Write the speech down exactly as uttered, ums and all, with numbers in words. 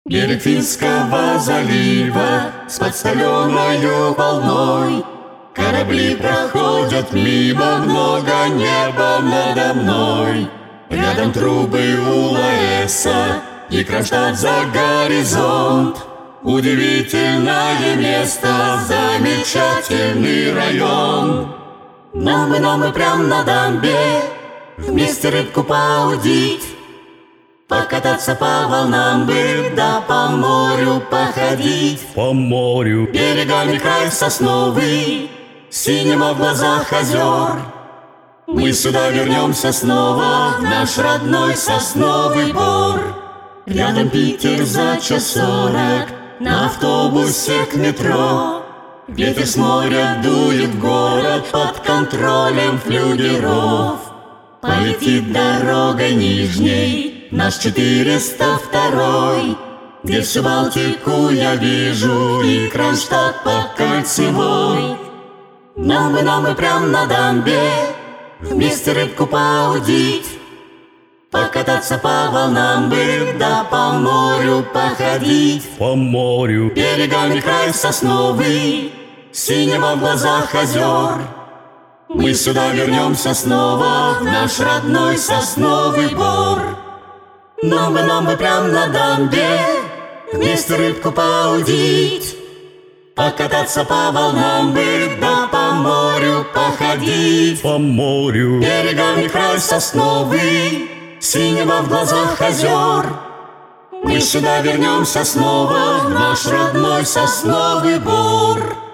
Берег Финского залива с подстеленною волной. Корабли проходят мимо, много неба надо мной. Рядом трубы УЛАЭСа и Кронштадт за горизонт. Удивительное место, замечательный район. Нам бы, нам бы прям на дамбе вместе рыбку поудить, покататься по волнам бы, да по морю походить. По морю Берегами край сосновый, синего в глазах озер. Мы сюда вернемся снова, в наш родной сосновый бор. Рядом Питер за час сорок, на автобусе к метро. Ветер с моря дует в город под контролем флюгеров. Полетит дорогой нижней наш четыреста второй, где всю Балтику я вижу и Кронштадт по кольцевой. Нам бы, нам бы прям на дамбе вместе рыбку поудить, покататься по волнам бы, да по морю походить. По морю Берегами край сосновый, синего в глазах озер. Мы сюда вернемся снова, в наш родной сосновый бор. Нам бы, нам бы прям на дамбе вместе рыбку поудить, покататься по волнам бы, да по морю походить. По морю Берегами край сосновый, синего в глазах озер. Мы сюда вернемся снова, в наш родной сосновый бор.